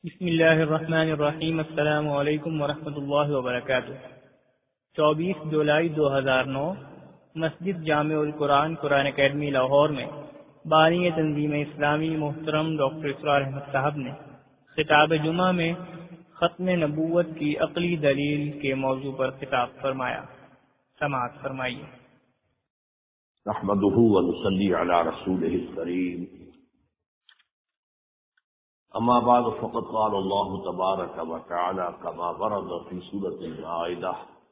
بسم اللہ الرحمن الرحیم۔ السلام علیکم ورحمۃ اللہ وبرکاتہ۔ 24 جولائی 2009 مسجد جامع القرآن قرآن اکیڈمی لاہور میں بانی تنظیم اسلامی محترم ڈاکٹر اسرار احمد صاحب نے خطاب جمعہ میں ختم نبوت کی عقلی دلیل کے موضوع پر خطاب فرمایا۔ سماعت فرمائیے۔ نحمده ونصلي على رسوله الكريم، اما بعد فقد قال الله تبارك وتعالى كما ورد في سورة المائدة: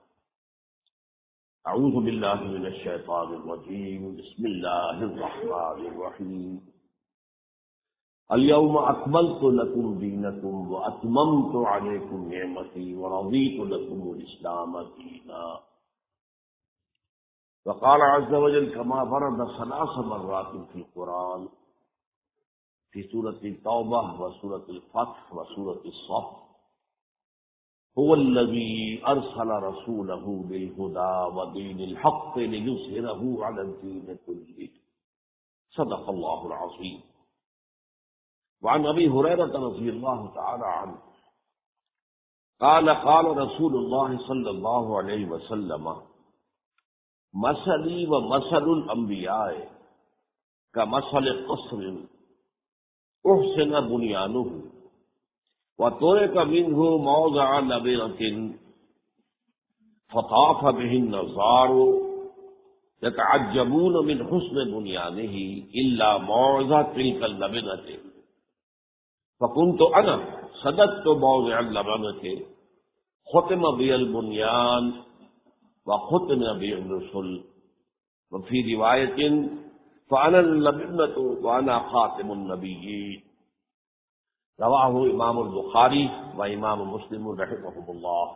اعوذ بالله من الشيطان الرجيم، بسم الله الرحمن الرحيم، اليوم اكملت لكم دينكم واتممت عليكم نعمتي ورضيت لكم الاسلام دينا. وقال عز وجل كما ورد 3 مرات في القرآن في سورة التوبة وسورة الفتح وسورة الصف: هو الذي أرسل رسوله بالهدى ودين الحق ليظهره على الدين كله. صدق الله العظيم. وعن أبي هريرة رضي الله تعالى عنه قال قال رسول الله صلى الله عليه وسلم: مثلي ومثل الأنبياء كمثل قصر احسن بنيانه وترك منه موضع لبنة فطاف به النظار يتعجبون من حسن بنيانه إلا موضع تلك اللبنة فكنت أنا سددت موضع اللبنة ختم بي البنيان وختم بي الرسل. وفي رواية فأنا اللبنة وأنا خاتم النبيين. رواه امام البخاری و امام مسلم رحمهم الله.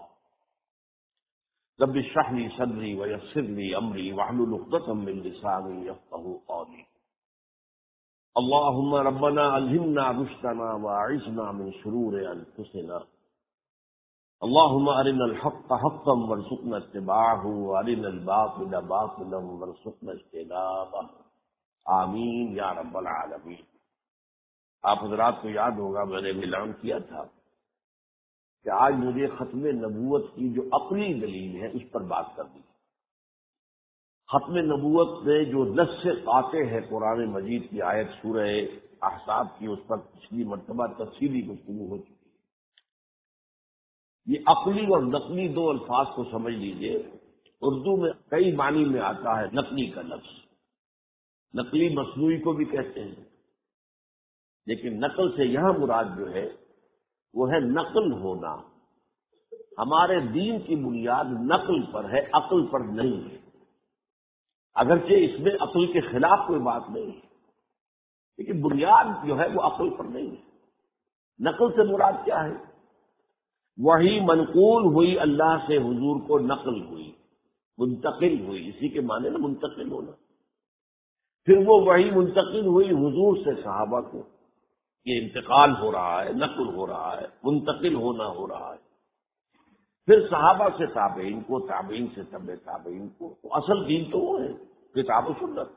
رب اشرح لي صدري ويسر لي أمري واحلل عقدة من لساني يفقهوا قولي. اللهم ربنا ألهمنا رشدنا وأعذنا من شرور أنفسنا. اللهم أرنا الحق حقا وارزقنا اتباعه وأرنا الباطل باطلا وارزقنا اجتنابه. آمین یا رب العالمین. آپ حضرات کو یاد ہوگا میں نے اعلان کیا تھا کہ آج مجھے ختم نبوت کی جو عقلی دلیل ہے اس پر بات کرنی ہے۔ ختم نبوت میں جو نص قاطع ہے قرآن مجید کی آیت سورہ احزاب کی، اس پر پچھلی مرتبہ تفصیلی گفتگو ہو چکی ہے۔ یہ عقلی اور نقلی دو الفاظ کو سمجھ لیجئے۔ اردو میں کئی معنی میں آتا ہے نقلی کا لفظ، نقلی مصنوعی کو بھی کہتے ہیں، لیکن نقل سے یہاں مراد جو ہے وہ ہے نقل ہونا۔ ہمارے دین کی بنیاد نقل پر ہے، عقل پر نہیں ہے، اگرچہ اس میں عقل کے خلاف کوئی بات نہیں ہے، لیکن بنیاد جو ہے وہ عقل پر نہیں ہے۔ نقل سے مراد کیا ہے؟ وہی منقول ہوئی اللہ سے حضور کو نقل ہوئی، منتقل ہوئی، اسی کے معنی نا منتقل ہونا۔ پھر وہ وہی منتقل ہوئی حضور سے صحابہ کو، یہ انتقال ہو رہا ہے، نقل ہو رہا ہے، منتقل ہونا ہو رہا ہے۔ پھر صحابہ سے تابعین کو، تابعین سے تبع تابعین کو۔ تو اصل دین تو وہ ہے کتاب و سنت۔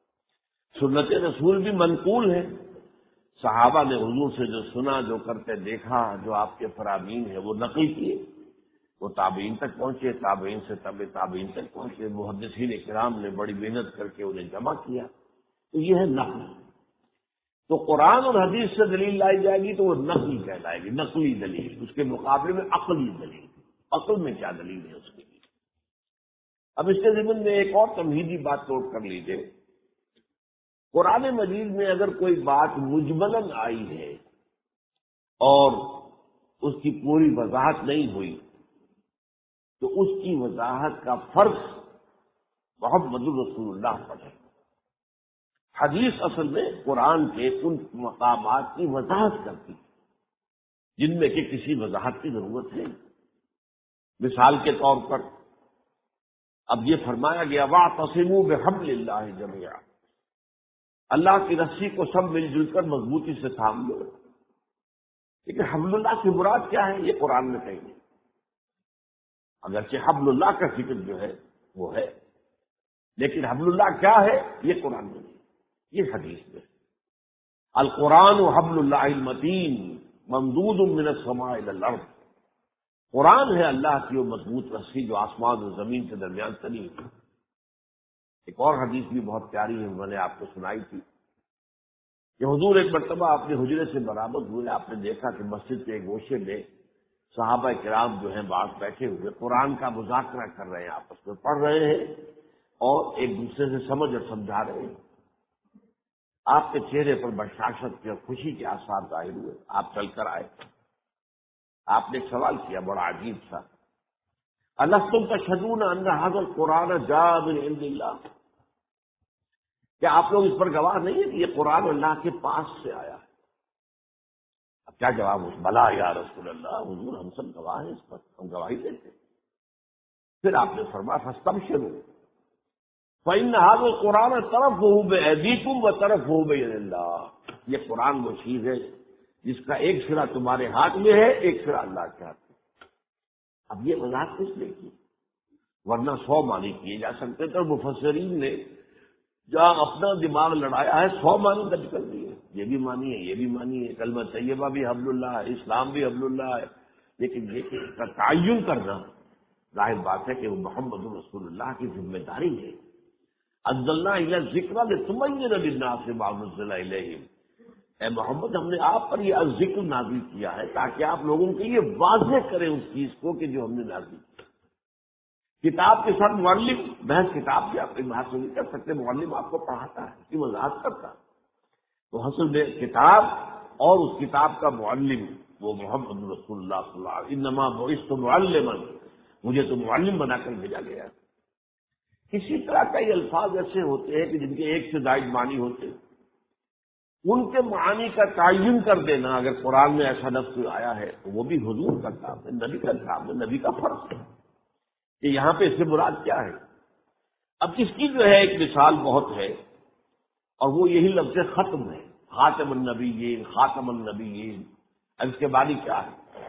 سنت رسول بھی منقول ہے، صحابہ نے حضور سے جو سنا، جو کرتے دیکھا، جو آپ کے فرامین ہیں وہ نقل کیے، وہ تابعین تک پہنچے، تابعین سے تبع تابعین تک پہنچے، محدثین کرام نے بڑی محنت کر کے انہیں جمع کیا۔ تو یہ ہے نقل۔ تو قرآن اور حدیث سے دلیل لائی جائے گی تو وہ نقلی کہلائے گی، نقلی دلیل۔ اس کے مقابلے میں عقلی دلیل، عقل میں کیا دلیل ہے اس کے لیے۔ اب اس کے ضمن میں ایک اور تمہیدی بات نوٹ کر لیجیے۔ قرآن مجید میں اگر کوئی بات مجملاً آئی ہے اور اس کی پوری وضاحت نہیں ہوئی تو اس کی وضاحت کا فرض محمد رسول اللہ پر ہے۔ حدیث اصل میں قرآن کے ان مقامات کی وضاحت کرتی ہے جن میں کہ کسی وضاحت کی ضرورت ہے۔ مثال کے طور پر اب یہ فرمایا گیا وَاعْتَصِمُوا بِحَبْلِ اللَّهِ جَمِيعًا، اللہ کی رسی کو سب مل جل کر مضبوطی سے تھام لو۔ لیکن حبل اللہ کی مراد کیا ہے یہ قرآن میں کہیں نہیں، اگرچہ حبل اللہ کا ذکر جو ہے وہ ہے، لیکن حبل اللہ کیا ہے یہ قرآن میں نہیں، یہ حدیث میں۔ القرآن حبل اللہ المتین، ممدود من السماء الى الارض، قرآن ہے اللہ کی وہ مضبوط رسی جو آسمان اور زمین کے درمیان تنی ہوئی۔ ایک اور حدیث بھی بہت پیاری ہے، میں نے آپ کو سنائی تھی کہ حضور ایک مرتبہ اپنے حجرے سے برآمد ہوئے، آپ نے دیکھا کہ مسجد کے ایک گوشے میں صحابہ کرام جو ہیں باہر بیٹھے ہوئے قرآن کا مذاکرہ کر رہے ہیں، آپس میں پڑھ رہے ہیں اور ایک دوسرے سے سمجھ اور سمجھا رہے ہیں۔ آپ کے چہرے پر بشاشت کے اور خوشی کے آثار ظاہر ہوئے، آپ چل کر آئے، آپ نے ایک سوال کیا بڑا عجیب سا، الستم تشہدون ان ھذا القرآن جاء من عند اللہ، کیا آپ لوگ اس پر گواہ نہیں ہیں کہ یہ قرآن اللہ کے پاس سے آیا ہے؟ اب کیا جواب؟ بلا یا رسول اللہ، حضور ہم سب گواہ ہیں اس پر، ہم گواہی دیتے ہیں۔ پھر آپ نے فرمایا فاستبشروا فإن هذا القرآن طرفه بأيديكم وطرفه بيد اللہ، یہ قرآن وہ چیز ہے جس کا ایک سرا تمہارے ہاتھ میں ہے، ایک سرا اللہ کے ہاتھ میں۔ اب یہ وضاحت کس نے کی؟ ورنہ 100 معنی کیے جا سکتے تھے، مفسرین نے جہاں اپنا دماغ لڑایا ہے 100 معنی درج کر دیے، یہ بھی مانی ہے، یہ بھی مانی ہے، کلمہ طیبہ بھی حبل اللہ ہے، اسلام بھی حبل اللہ ہے، لیکن یہ کہ اس کا تعین کرنا ظاہر بات ہے کہ وہ محمد رسول اللہ کی ذمہ داری ہے۔ انزلنا الیک الذکر لتبین للناس ما نزل الیہم، اے محمد ہم نے آپ پر یہ ذکر نازل کیا ہے تاکہ آپ لوگوں کے لیے واضح کریں اس چیز کو کہ جو ہم نے نازل کیا۔ کتاب کے ساتھ معلم، بحث کتاب کی آپ بحث نہیں کر سکتے، معلم آپ کو پڑھاتا ہے، اس کی وضاحت کرتا ہے، تو حصل میں کتاب اور اس کتاب کا معلم وہ محمد رسول اللہ صلی اللہ علیہ وسلم، انما بعثت معلما، مجھے تو معلم بنا کر بھیجا گیا۔ اسی طرح کئی الفاظ ایسے ہوتے ہیں کہ جن کے ایک سے زائد معنی ہوتے ہیں، ان کے معانی کا تعین کر دینا، اگر قرآن میں ایسا لفظ آیا ہے تو وہ بھی حضور کا کام ہے، نبی کا کام ہے، نبی کا فرض ہے کہ یہاں پہ اس سے مراد کیا ہے۔ اب اس کی جو ہے ایک مثال بہت ہے، اور وہ یہی لفظ ختم ہے، خاتم النبیین، خاتم النبیین۔ اب اس کے معنی کیا ہے؟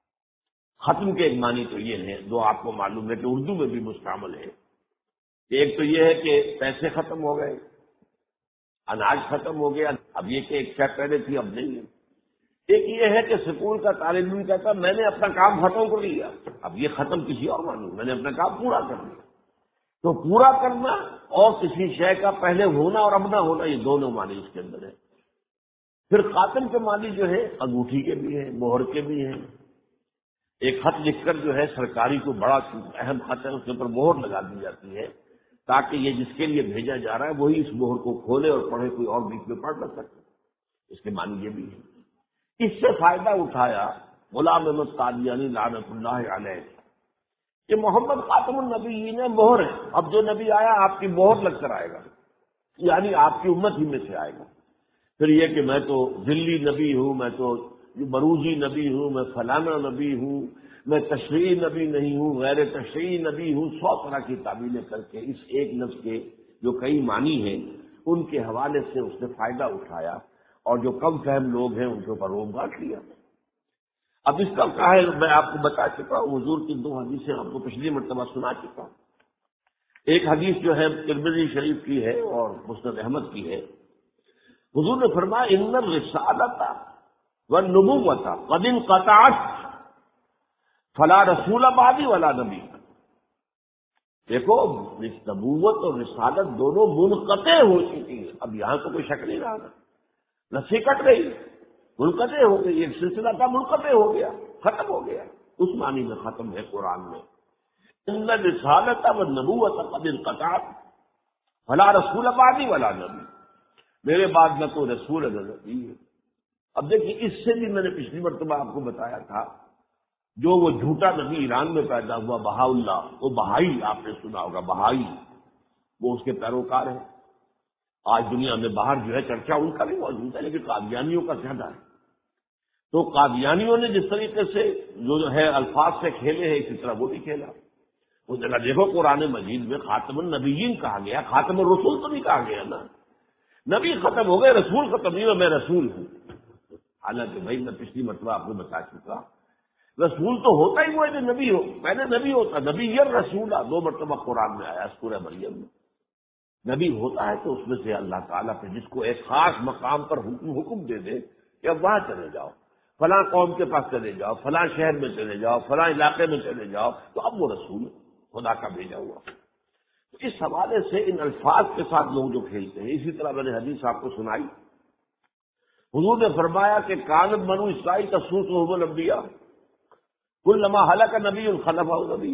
ختم کے ایک معنی تو یہ ہے جو آپ کو معلوم ہے کہ اردو میں بھی مستعمل ہے، ایک تو یہ ہے کہ پیسے ختم ہو گئے، اناج ختم ہو گیا، اب یہ کہ ایک شے پہلے تھی اب نہیں ہے۔ ایک یہ ہے کہ اسکول کا طالب علم کہتا میں نے اپنا کام ختم کر لیا، اب یہ ختم کسی اور معنی، میں نے اپنا کام پورا کر لیا۔ تو پورا کرنا اور کسی شے کا پہلے ہونا اور اب نہ ہونا، یہ دونوں معنی اس کے اندر ہے۔ پھر خاتم کے معنی جو ہے انگوٹھی کے بھی ہیں، مہر کے بھی ہیں۔ ایک خط لکھ کر جو ہے سرکاری کو بڑا اہم خط ہے، اس کے اوپر مہر لگا دی جاتی ہے تاکہ یہ جس کے لیے بھیجا جا رہا ہے وہی اس مہر کو کھولے اور پڑھے، کوئی اور بیچ میں پڑھ نہ سکے۔ اس کے معنی یہ بھی ہے۔ اس سے فائدہ اٹھایا غلام احمد قادیانی لعنت اللہ علیہ کہ محمد خاتم النبیین مہر ہے، اب جو نبی آیا آپ کی مہر لگ کر آئے گا، یعنی آپ کی امت ہی میں سے آئے گا۔ پھر یہ کہ میں تو ذلی نبی ہوں، میں تو بروزی نبی ہوں، میں فلانا نبی ہوں، میں تشریعی نبی نہیں ہوں، غیر تشریعی نبی ہوں، 100 طرح کی تعبیریں کر کے اس ایک لفظ کے جو کئی معنی ہیں ان کے حوالے سے اس نے فائدہ اٹھایا، اور جو کم فہم لوگ ہیں ان کے اوپر روب گاٹ لیا۔ اب اس کا کیا ہے میں آپ کو بتا چکا ہوں، حضور کی 2 حدیثیں آپ کو پچھلی مرتبہ سنا چکا ہوں۔ ایک حدیث جو ہے ترمذی شریف کی ہے اور مسند احمد کی ہے، حضور نے فرمایا ان الرسالۃ والنبوۃ قد انقطعت فلا رسول بعدی ولا نبی۔ دیکھو نبوت اور رسالت دونوں منقطع ہو چکی ہیں، اب یہاں تو کوئی شک نہیں رہا، رسی کٹ گئی، منقطع ہو گئی، ایک سلسلہ تھا منقطع ہو گیا، ختم ہو گیا، اس معنی میں ختم ہے قرآن میں۔ ان الرسالۃ والنبوۃ قد انقطعت فلا رسول بعدی ولا نبی، میرے بعد نہ کوئی رسول ہے نہ نبی ہے۔ اب دیکھیے اس سے بھی میں نے پچھلی مرتبہ آپ کو بتایا تھا، جو وہ جھوٹا نبی ایران میں پیدا ہوا بہا اللہ، وہ بہائی، آپ نے سنا ہوگا بہائی، وہ اس کے پیروکار ہیں۔ آج دنیا میں باہر جو ہے چرچا ان کا بھی موجود ہے، لیکن قادیانیوں کا زیادہ ہے۔ تو قادیانیوں نے جس طریقے سے جو ہے الفاظ سے کھیلے ہیں اسی طرح وہ بھی کھیلا۔ وہ جگہ دیکھو قرآن مجید میں خاتم النبیین کہا گیا، خاتم الرسول تو نہیں کہا گیا نا، نبی ختم ہو گئے، رسول ختم نہیں ہوا، میں رسول ہوں۔ حالانکہ بھائی میں پچھلی مرتبہ آپ کو بتا چکا، رسول تو ہوتا ہی وہ ہے جو نبی ہو، پہلے نبی ہوتا، نبی رسول 2 مرتبہ قرآن میں آیا سورہ مریم میں۔ نبی ہوتا ہے تو اس میں سے اللہ تعالیٰ پہ جس کو ایک خاص مقام پر حکم دے دے کہ اب وہاں چلے جاؤ، فلاں قوم کے پاس چلے جاؤ، فلاں شہر میں چلے جاؤ، فلاں علاقے میں چلے جاؤ، تو اب وہ رسول خدا کا بھیجا ہوا۔ تو اس حوالے سے ان الفاظ کے ساتھ لوگ جو کھیلتے ہیں، اسی طرح میں نے حدیث آپ کو سنائی، حضور نے فرمایا کہ کانت بنو اسرائیل تسوسهم الانبیاء کلما ہلاک نبی خلفہ نبی،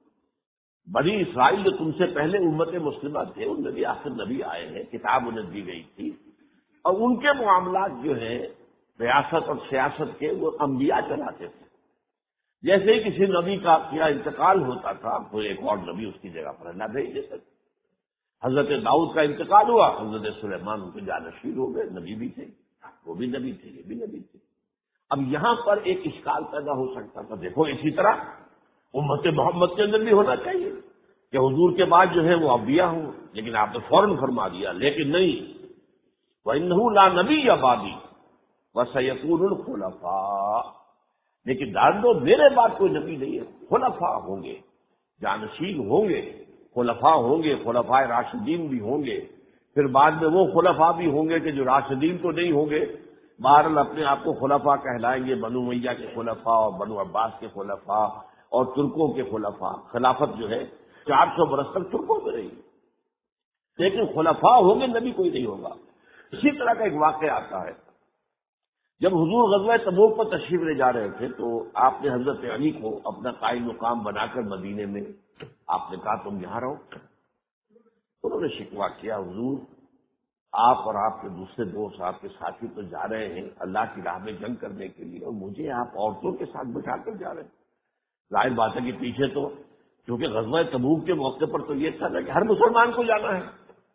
بنی اسرائیل جو تم سے پہلے امت مسلمہ تھے، ان میں بھی آخر نبی آئے ہیں، کتاب انہیں دی گئی تھی، اور ان کے معاملات جو ہیں ریاست اور سیاست کے، وہ انبیاء چلاتے تھے۔ جیسے ہی کسی نبی کا کیا انتقال ہوتا تھا، تو ایک اور نبی اس کی جگہ پر نہ بھیج دیتے تھے۔ حضرت داؤد کا انتقال ہوا، حضرت سلیمان ان کے جانشین ہو گئے، نبی بھی تھے، وہ بھی نبی تھے، یہ بھی نبی تھے۔ اب یہاں پر ایک اشکال پیدا ہو سکتا تھا، دیکھو اسی طرح امت محمد کے اندر بھی ہونا چاہیے کہ حضور کے بعد جو ہے وہ انبیاء ہوں، لیکن آپ نے فوراً فرما دیا، لیکن نہیں، وَإِنَّهُ لَا نَبِيَّ بَعْدِي وَسَيَكُونُ الْخُلَفَاءُ، لیکن جان دو میرے بعد کوئی نبی نہیں ہے، خلفاء ہوں گے، جانشین ہوں گے، خلفاء ہوں گے، خلفاء راشدین بھی ہوں گے، پھر بعد میں وہ خلفاء بھی ہوں گے کہ جو راشدین تو نہیں ہوں گے، بہرحال اپنے آپ کو خلفاء کہلائیں گے، بنو امیہ کے خلفاء اور بنو عباس کے خلفاء اور ترکوں کے خلفاء۔ خلافت جو ہے 400 برس تک ترکوں میں رہی، لیکن خلفاء ہوں گے، نبی کوئی نہیں ہوگا۔ اسی طرح کا ایک واقعہ آتا ہے، جب حضور غزوہ تبوک پر تشریف لے جا رہے تھے تو آپ نے حضرت علی کو اپنا قائم مقام بنا کر مدینے میں آپ نے کہا تم یہاں رہو۔ انہوں نے شکوہ کیا، حضور آپ اور آپ کے دوسرے دوست، آپ کے ساتھی تو جا رہے ہیں اللہ کی راہ میں جنگ کرنے کے لیے، اور مجھے آپ عورتوں کے ساتھ بٹھا کر جا رہے ہیں۔ ظاہر بات ہے کہ پیچھے تو کیونکہ غزوہ تبوک کے موقع پر تو یہ تھا نا کہ ہر مسلمان کو جانا ہے،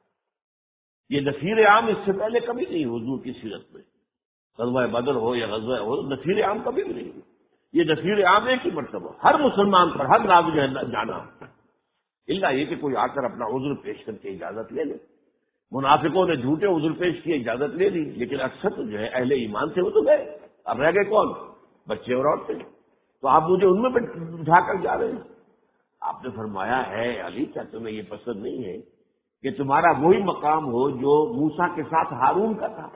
یہ نفیر عام اس سے پہلے کبھی نہیں حضور کی سیرت میں، غزوہ بدر ہو یا غزوہ ہو، نفیر عام کبھی بھی نہیں، یہ نفیر عام ایک ہی مرتبہ ہر مسلمان پر ہر ناظر ہے جانا، الا یہ کہ کوئی آ کر اپنا عذر پیش کر کے اجازت لے لے۔ منافقوں نے جھوٹے عذر پیش کیے، اجازت لے لی، لیکن اکثر تو جو ہے اہل ایمان تھے وہ تو گئے، اب رہ گئے کون؟ بچے اور عورتیں، تو آپ مجھے ان میں بٹھا کر جا رہے ہیں۔ آپ نے فرمایا ہے علی، کیا تمہیں یہ پسند نہیں ہے کہ تمہارا وہی مقام ہو جو موسیٰ کے ساتھ ہارون کا تھا؟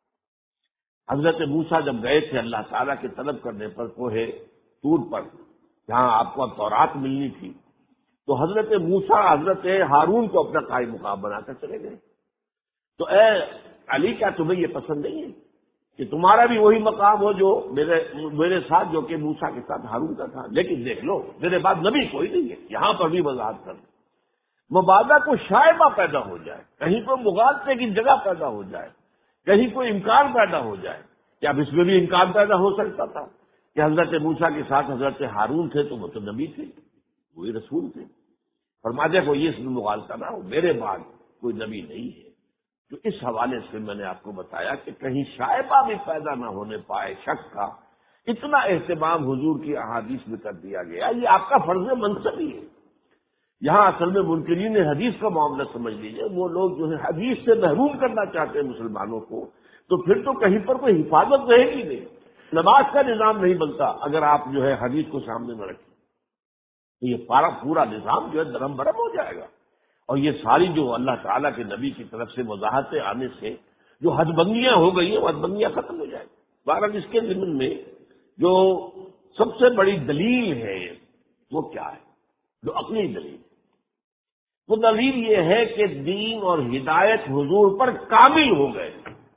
حضرت موسیٰ جب گئے تھے اللہ تعالیٰ کے طلب کرنے پر کوہ طور پر، جہاں آپ کو اب تورات ملنی تھی، تو حضرت موسیٰ حضرت ہارون کو اپنا قائم مقام بنا کر چلے گئے۔ تو اے علی، کیا تمہیں یہ پسند نہیں ہے کہ تمہارا بھی وہی مقام ہو جو میرے ساتھ، جو کہ موسیٰ کے ساتھ ہارون کا تھا؟ لیکن دیکھ لو میرے بعد نبی کوئی نہیں ہے، یہاں پر بھی وضاحت کر مبادہ کو شائبہ پیدا ہو جائے، کہیں پر مغالطے کی جگہ پیدا ہو جائے، کہیں کوئی امکان پیدا ہو جائے کہ اب اس میں بھی امکان پیدا ہو سکتا تھا کہ حضرت موسیٰ کے ساتھ حضرت ہارون تھے تو وہ تو نبی تھے، وہی رسول تھے۔ فرماتے کو یہ اس میں مغالطہ نہ ہو، میرے بعد کوئی نبی نہیں ہے۔ تو اس حوالے سے میں نے آپ کو بتایا کہ کہیں شائبہ بھی پیدا نہ ہونے پائے شک کا، اتنا اہتمام حضور کی احادیث میں کر دیا گیا۔ یہ آپ کا فرض منصب ہی ہے۔ یہاں اصل میں منکرین حدیث کا معاملہ سمجھ لیجیے، وہ لوگ جو ہے حدیث سے محروم کرنا چاہتے ہیں مسلمانوں کو، تو پھر تو کہیں پر کوئی حفاظت رہے گی نہیں، نماز کا نظام نہیں بنتا اگر آپ جو ہے حدیث کو سامنے نہ رکھیں، تو یہ پورا نظام جو ہے درم برم ہو جائے گا۔ اور یہ ساری جو اللہ تعالیٰ کے نبی کی طرف سے وضاحتیں آنے سے جو حد بندیاں ہو گئی ہیں، وہ حد بندیاں ختم ہو جائیں گی۔ بہرحال اس کے ضمن میں جو سب سے بڑی دلیل ہے وہ کیا ہے؟ جو عقلی دلیل، وہ دلیل یہ ہے کہ دین اور ہدایت حضور پر کامل ہو گئے۔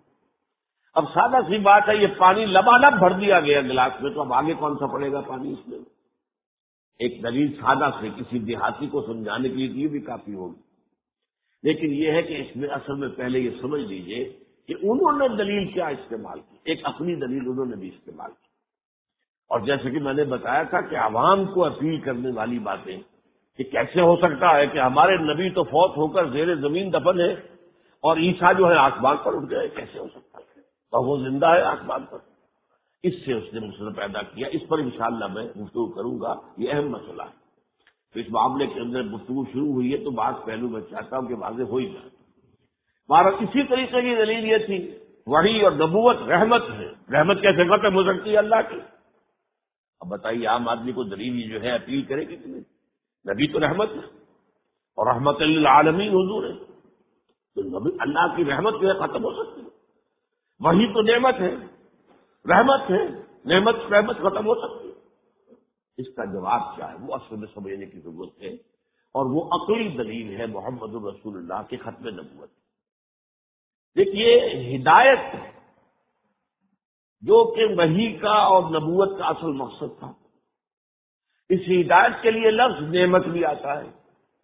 اب سادہ سی بات ہے، یہ پانی لبالب بھر دیا گیا گلاس میں، تو اب آگے کون سا پڑے گا پانی اس میں؟ ایک دلیل سادہ سے کسی دیہاتی کو سمجھانے کے لیے یہ بھی کافی ہوگی، لیکن یہ ہے کہ اس میں اصل میں پہلے یہ سمجھ لیجئے کہ انہوں نے دلیل کیا استعمال کی، ایک اپنی دلیل انہوں نے بھی استعمال کی۔ اور جیسے کہ میں نے بتایا تھا کہ عوام کو اپیل کرنے والی باتیں کہ کیسے ہو سکتا ہے کہ ہمارے نبی تو فوت ہو کر زیر زمین دفن ہے اور عیسیٰ جو ہے آسمان پر اٹھ گئے، کیسے ہو سکتا ہے؟ تو وہ زندہ ہے آسمان پر۔ اس سے اس نے مسئلہ پیدا کیا، اس پر انشاءاللہ میں گفتگو کروں گا، یہ اہم مسئلہ ہے۔ تو اس معاملے کے اندر گفتگو شروع ہوئی ہے تو بعض پہلو میں چاہتا ہوں کہ واضح ہو ہی جائے۔ بہرحال اسی طریقے کی دلیل یہ تھی، وحی اور نبوت رحمت ہے، رحمت کیسے ختم ہو سکتی ہے اللہ کی؟ اب بتائیے عام آدمی کو دلیل جو ہے اپیل کرے گی کہ نہیں؟ نبی تو رحمت ہے اور رحمت للعالمین حضور ہے، تو نبی اللہ کی رحمت جو ہے ختم ہو سکتی ہے؟ وحی تو نعمت ہے، رحمت ہے، نعمت رحمت ختم ہو سکتی ہے؟ اس کا جواب کیا ہے وہ اصل میں سمجھنے کی ضرورت ہے، اور وہ عقلی دلیل ہے محمد رسول اللہ کے ختم نبوت۔ دیکھیے ہدایت جو کہ وحی کا اور نبوت کا اصل مقصد تھا، اس ہدایت کے لیے لفظ نعمت بھی آتا ہے،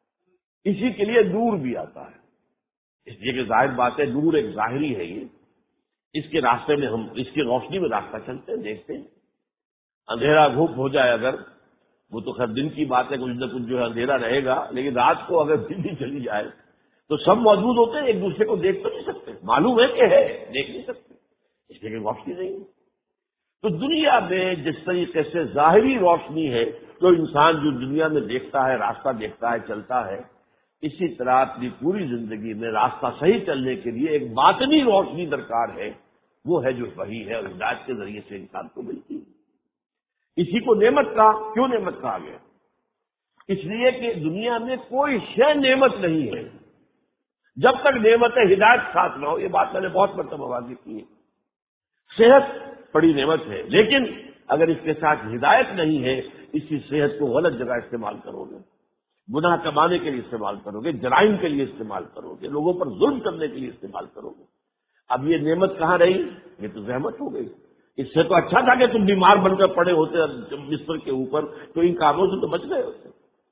اسی کے لیے نور بھی آتا ہے، اس لیے کہ ظاہر بات ہے نور ایک ظاہری ہے، یہ اس کے راستے میں ہم اس کی روشنی میں راستہ چلتے ہیں، دیکھتے ہیں۔ اندھیرا گھوپ ہو جائے اگر، وہ تو خیر دن کی بات ہے، کچھ نہ کچھ جو ہے اندھیرا رہے گا، لیکن رات کو اگر بجلی چلی جائے تو سب موجود ہوتے ہیں، ایک دوسرے کو دیکھ تو نہیں سکتے، معلوم ہے کہ ہے دیکھ نہیں سکتے، اس لیے کہ روشنی نہیں ہے۔ تو دنیا میں جس طریقے سے ظاہری روشنی ہے جو انسان جو دنیا میں دیکھتا ہے، راستہ دیکھتا ہے، چلتا ہے، اسی طرح اپنی پوری زندگی میں راستہ صحیح چلنے کے لیے ایک باطنی روشنی درکار ہے، وہ ہے جو وحی ہے اور ہدایت کے ذریعے سے انسان کو ملتی ہے۔ اسی کو نعمت کہا، کیوں نعمت کہا گیا؟ اس لیے کہ دنیا میں کوئی شے نعمت نہیں ہے جب تک نعمت ہدایت ساتھ نہ ہو۔ یہ بات میں نے بہت مرتبہ واضح کی ہے۔ صحت بڑی نعمت ہے، لیکن اگر اس کے ساتھ ہدایت نہیں ہے، اسی صحت کو غلط جگہ استعمال کرو گے، گناہ کمانے کے لیے استعمال کرو گے، جرائم کے لیے استعمال کرو گے، لوگوں پر ظلم کرنے کے لیے استعمال کرو گے، اب یہ نعمت کہاں رہی؟ یہ تو زحمت ہو گئی۔ اس سے تو اچھا تھا کہ تم بیمار بن کر پڑے ہوتے بستر کے اوپر، تو ان کاموں سے تو بچ گئے ہوتے۔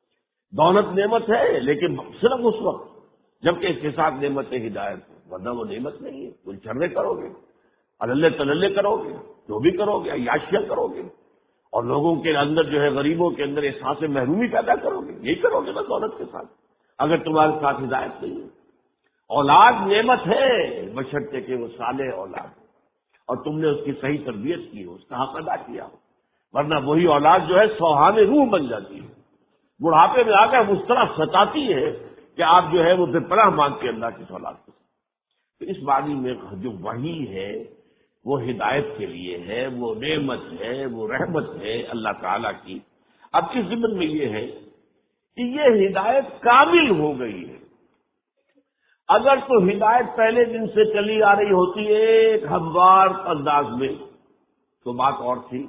دولت نعمت ہے لیکن صرف اس وقت جبکہ اس کے ساتھ نعمت ہدایت ہے، ورنہ وہ نعمت نہیں ہے۔ کوئی چرنے کرو گے، اللہ تللے کرو گے، جو بھی کرو گے، عیاشیاں کرو گے، اور لوگوں کے اندر جو ہے غریبوں کے اندر احساس محرومی پیدا کرو گے، یہی کرو گے نا دولت کے ساتھ، اگر تمہارے ساتھ ہدایت نہیں ہے۔ اولاد نعمت ہے بشرطے کہ وہ صالح اولاد ہے اور تم نے اس کی صحیح تربیت کی ہو، اس کا حق ادا کیا ہو، ورنہ وہی اولاد جو ہے سوہان روح بن جاتی ہے، بڑھاپے میں آ کر اس طرح ستاتی ہے کہ آپ جو ہے وہ بے پناہ مانگتے اللہ کی اولاد کو۔ تو اس معنی میں جو وحی ہے وہ ہدایت کے لیے ہے، وہ نعمت ہے، وہ رحمت ہے اللہ تعالیٰ کی۔ اب اس ضمن میں یہ ہے کہ یہ ہدایت کامل ہو گئی ہے۔ اگر تو ہدایت پہلے دن سے چلی آ رہی ہوتی ہے ایک ہموار انداز میں تو بات اور تھی،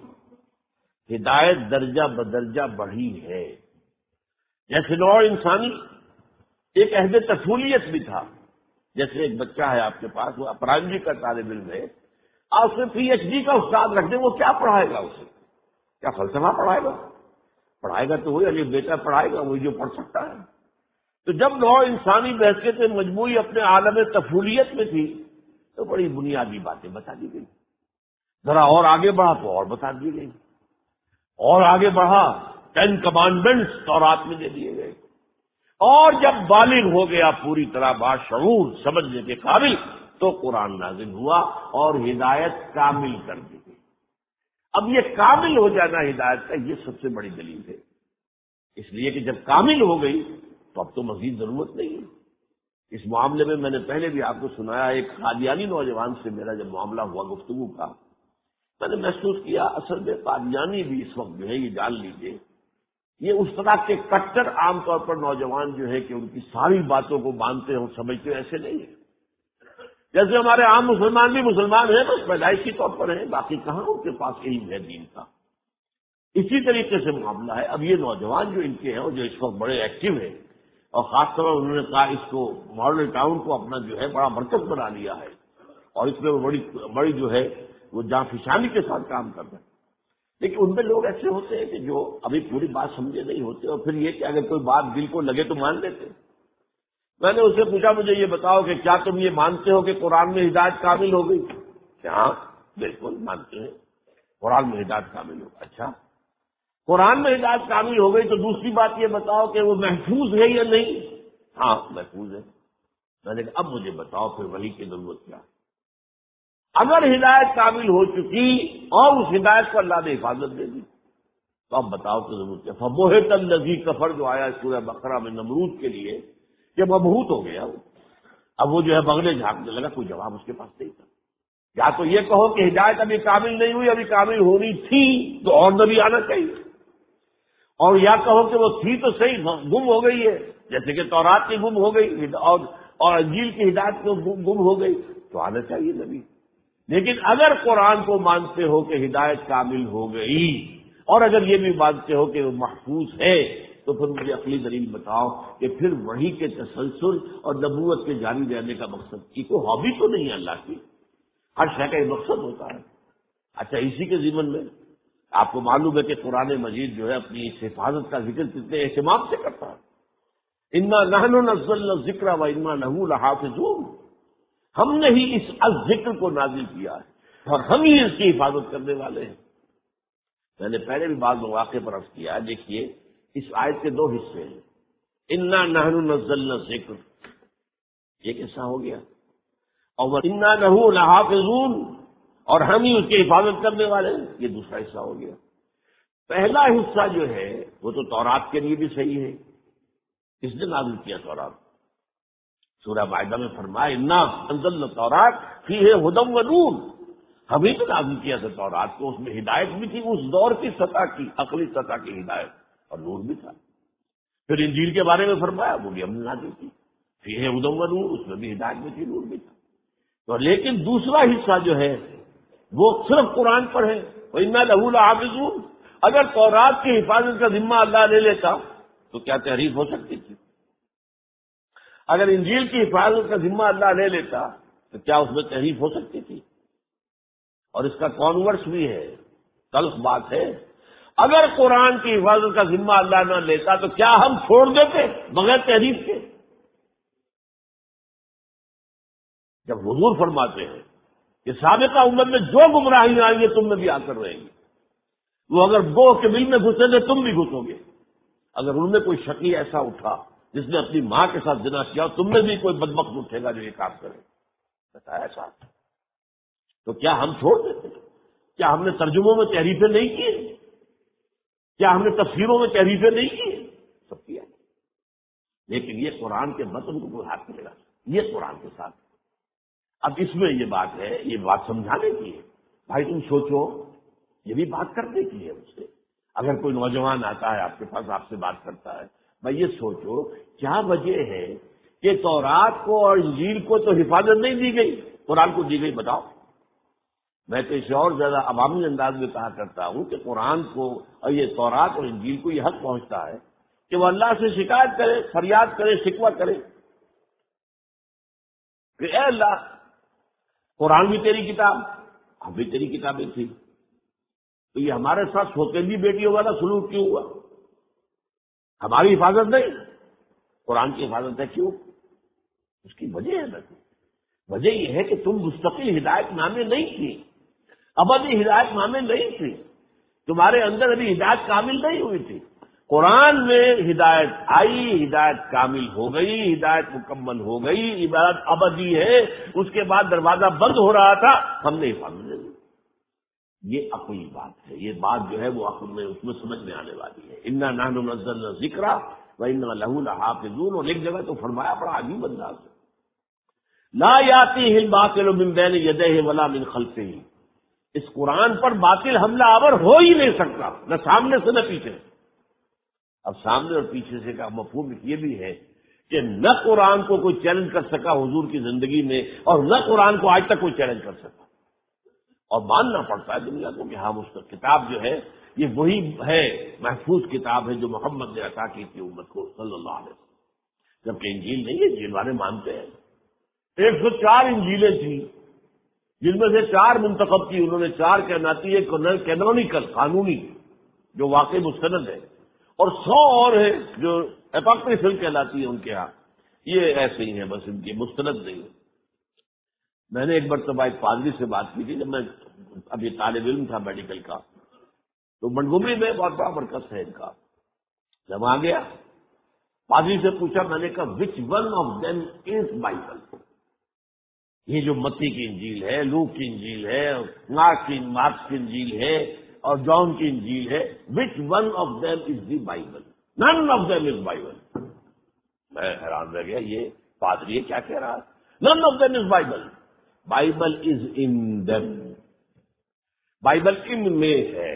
ہدایت درجہ بدرجہ بڑھی ہے۔ جیسے نوع انسانی ایک عہد طفولیت بھی تھا، جیسے ایک بچہ ہے آپ کے پاس، وہ پرائمری کا طالب علم ہے، آپ اسے پی ایچ ڈی کا استاد رکھ دیں، وہ کیا پڑھائے گا؟ اسے کیا فلسفہ پڑھائے گا؟ پڑھائے گا تو وہی علی بیٹا پڑھائے گا، وہی جو پڑھ سکتا ہے۔ تو جب نوع انسانی بحثیت مجموعی اپنے عالم طفولیت میں تھی تو بڑی بنیادی باتیں بتا دی گئی، ذرا اور آگے بڑھا تو اور بتا دی گئی، اور آگے بڑھا 10 کمانڈمنٹس تورات میں دے دیے گئے، اور جب بالغ ہو گیا پوری طرح باشعور سمجھنے کے قابل تو قرآن نازل ہوا اور ہدایت کامل کر دی گئی۔ اب یہ کامل ہو جانا ہدایت کا یہ سب سے بڑی دلیل ہے، اس لیے کہ جب کامل ہو گئی تو اب تو مزید ضرورت نہیں ہے۔ اس معاملے میں میں نے پہلے بھی آپ کو سنایا، ایک قادیانی نوجوان سے میرا جب معاملہ ہوا گفتگو کا، میں نے محسوس کیا اصل میں قادیانی بھی اس وقت جو ہے یہ جان لیجیے، یہ اس طرح کے کٹر عام طور پر نوجوان جو ہے کہ ان کی ساری باتوں کو مانتے ہوں سمجھتے ایسے نہیں ہیں۔ جیسے ہمارے عام مسلمان بھی مسلمان ہیں بس پیدائشی طور پر ہیں، باقی کہاں ان کے پاس علم ہے دین کا۔ اسی طریقے سے معاملہ ہے۔ اب یہ نوجوان جو ان کے ہیں اور جو اس وقت بڑے ایکٹیو ہیں، اور خاص طور پر انہوں نے کہا اس کو ماڈل ٹاؤن کو اپنا جو ہے بڑا مرکز بنا لیا ہے، اور اس میں وہ بڑی جو ہے وہ جاں فشانی کے ساتھ کام کر رہے ہیں۔ لیکن ان میں لوگ ایسے ہوتے ہیں کہ جو ابھی پوری بات سمجھے نہیں ہوتے، اور پھر یہ کہ اگر کوئی بات دل کو لگے تو مان لیتے۔ میں نے اس سے پوچھا مجھے یہ بتاؤ کہ کیا تم یہ مانتے ہو کہ قرآن میں ہدایت کامل ہو گئی؟ کہ ہاں بالکل مانتے ہیں قرآن میں ہدایت کامل ہو۔ اچھا قرآن میں ہدایت کامل ہو گئی تو دوسری بات یہ بتاؤ کہ وہ محفوظ ہے یا نہیں؟ ہاں محفوظ ہے۔ میں نے کہا اب مجھے بتاؤ پھر وحی کی ضرورت کیا؟ اگر ہدایت کامل ہو چکی اور اس ہدایت کو اللہ نے حفاظت دے دی تو اب بتاؤ کہ ضرورت کیا؟ فبہت الذی کفر جو آیا سورہ بقرہ میں نمرود کے لیے کہ مبہوت ہو گیا، اب وہ جو ہے بغلے جھانکنے لگا، کوئی جواب اس کے پاس نہیں تھا۔ یا تو یہ کہو کہ ہدایت ابھی کامل نہیں ہوئی، ابھی کامل ہونی تھی تو اور نبی آنا چاہیے، اور یا کہو کہ وہ تھی تو صحیح گم ہو گئی ہے، جیسے کہ تورات کی گم ہو گئی اور انجیل کی ہدایت کو گم ہو گئی تو آنا چاہیے نبی۔ لیکن اگر قرآن کو مانتے ہو کہ ہدایت کامل ہو گئی اور اگر یہ بھی مانتے ہو کہ وہ محفوظ ہے تو پھر مجھے عقلی دلیل بتاؤ کہ پھر وحی کے تسلسل اور نبوت کے جاری رہنے کا مقصد کی کوئی ہابی تو نہیں ہے اللہ کی، ہر شے کا ایک مقصد ہوتا ہے۔ اچھا، اسی کے ضمن میں آپ کو معلوم ہے کہ قرآن مجید جو ہے اپنی اس حفاظت کا ذکر کتنے اہتمام سے کرتا ہے۔ انا نحن نزلنا الذکر و انا لہ لحافظون، ہم نے ہی اس ذکر کو نازل کیا ہے اور ہم ہی اس کی حفاظت کرنے والے ہیں۔ میں نے پہلے بھی بعض مواقع پر عرض کیا ہے، دیکھیے اس آیت کے دو حصے ہیں۔ انا نحن نزلنا الذکر ایک حصہ ہو گیا، اور انا لہ لحافظون اور ہم ہی اس کی حفاظت کرنے والے ہیں، یہ دوسرا حصہ ہو گیا۔ پہلا حصہ جو ہے وہ تو تورات کے لیے بھی صحیح ہے، کس نے نازل کیا تورات؟ سورہ مائدہ میں فرمایا انا انزلنا التوراۃ فیہا ھدی و نور، ہم ہی تو نازل کیا تھا تورات کو، اس میں ہدایت بھی تھی، اس دور کی سطح کی عقلی سطح کی ہدایت اور نور بھی تھا۔ پھر انجیل کے بارے میں فرمایا وہ بھی ہم نے نازل کی، فیہا ھدی و نور، اس میں بھی ہدایت بھی تھی، نور بھی تھا۔ تو لیکن دوسرا حصہ جو ہے وہ صرف قرآن پر ہے، وَإِنَّا لَهُ لَحَافِظُونَ۔ اگر تورات کی حفاظت کا ذمہ اللہ لے لیتا تو کیا تحریف ہو سکتی تھی؟ اگر انجیل کی حفاظت کا ذمہ اللہ لے لیتا تو کیا اس میں تحریف ہو سکتی تھی؟ اور اس کا کانورس بھی ہے، تلخ بات ہے، اگر قرآن کی حفاظت کا ذمہ اللہ نہ لیتا تو کیا ہم چھوڑ دیتے بغیر تحریف کے؟ جب حضور فرماتے ہیں کہ سابقہ امت میں جو گمراہیاں آئیں گی تم میں بھی آ کر رہیں گی، وہ اگر گوہ کے بل میں گھسیں گے تم بھی گھسو گے، اگر ان میں کوئی شقی ایسا اٹھا جس نے اپنی ماں کے ساتھ زنا کیا تم میں بھی کوئی بدبخت اٹھے گا جو یہ کام کرے، بتایا ایسا تو کیا ہم چھوڑ دیتے؟ کیا ہم نے ترجموں میں تحریفیں نہیں کی؟ کیا ہم نے تفسیروں میں تحریفیں نہیں کی؟ سب کیا، لیکن یہ قرآن کے متن کو کوئی ہاتھ نہیں لگا، یہ قرآن کے ساتھ۔ اب اس میں یہ بات ہے، یہ بات سمجھانے کی ہے، بھائی تم سوچو، یہ بھی بات کرنے کی ہے مجھ سے۔ اگر کوئی نوجوان آتا ہے آپ کے پاس، آپ سے بات کرتا ہے، بھائی یہ سوچو کیا وجہ ہے کہ تورات کو اور انجیل کو تو حفاظت نہیں دی گئی، قرآن کو دی گئی؟ بتاؤ۔ میں تو اسے اور زیادہ عوامی انداز میں کہا کرتا ہوں کہ قرآن کو اور یہ تورات اور انجیل کو یہ حق پہنچتا ہے کہ وہ اللہ سے شکایت کرے، فریاد کرے، شکوہ کرے کہ اے اللہ، قرآن بھی تیری کتاب، ہم بھی تیری کتابیں تھی، تو یہ ہمارے ساتھ سوتیلی بیٹیوں والا سلوک کیوں ہوا؟ ہماری حفاظت نہیں، قرآن کی حفاظت ہے، کیوں؟ اس کی وجہ ہے نا، وجہ یہ ہے کہ تم مستقل ہدایت نامے نہیں تھی، ابدی ہدایت نامے نہیں تھی، تمہارے اندر ابھی ہدایت کامل نہیں ہوئی تھی۔ قرآن میں ہدایت آئی، ہدایت کامل ہو گئی، ہدایت مکمل ہو گئی، عبادت ابدی ہے، اس کے بعد دروازہ بند ہو رہا تھا، ہم نے حفاظت نہیں دی۔ یہ عقلی بات ہے، یہ بات جو ہے وہ عقل میں اس میں سمجھ میں آنے والی ہے۔ انا نحن نزلنا الذکر و انا لہ لحافظون، اور ایک جگہ تو فرمایا بڑا عجیب انداز ہے، لا یاتیہ الباطل من بین یدیہ ولا من خلفہ، اس قرآن پر باطل حملہ آور ہو ہی نہیں سکتا، نہ سامنے سے نہ پیچھے۔ اب سامنے اور پیچھے سے کا مفہوم یہ بھی ہے کہ نہ قرآن کو کوئی چیلنج کر سکا حضور کی زندگی میں، اور نہ قرآن کو آج تک کوئی چیلنج کر سکا، اور ماننا پڑتا ہے دنیا کو کہ ہاں اس کا کتاب جو ہے یہ وہی ہے، محفوظ کتاب ہے جو محمد نے عطا کی تھی امت کو صلی اللہ علیہ وسلم، جبکہ انجیل نہیں ہے، انجیل والے مانتے ہیں 104 انجیلیں تھیں، جن میں سے 4 منتخب کی انہوں نے، 4 کہناتی ہے کینونیکل، قانونی، جو واقعی مستند ہے، اور 100 اور ہیں جو اپوکریفل کہلاتی ہے ان کے ہاں، یہ ایسے ہی ہیں، بس ان کی مستند نہیں۔ میں نے ایک مرتبہ ایک پادری سے بات کی تھی جب میں ابھی طالب علم تھا میڈیکل کا، تو منگومری میں بہت بڑا مرکز ہے ان کا، جب آ گیا پادری سے پوچھا، میں نے کہا which one of them is Bible? یہ جو متی کی انجیل ہے، لوک کی انجیل ہے، مارکس کی انجیل ہے اور جان کی انجیل ہے، which one of them is the Bible? None of them is Bible. میں حیران رہ گیا، یہ پادری یہ کیا کہہ رہا ہے؟ None of them is Bible, Bible is in them, Bible ان میں ہے،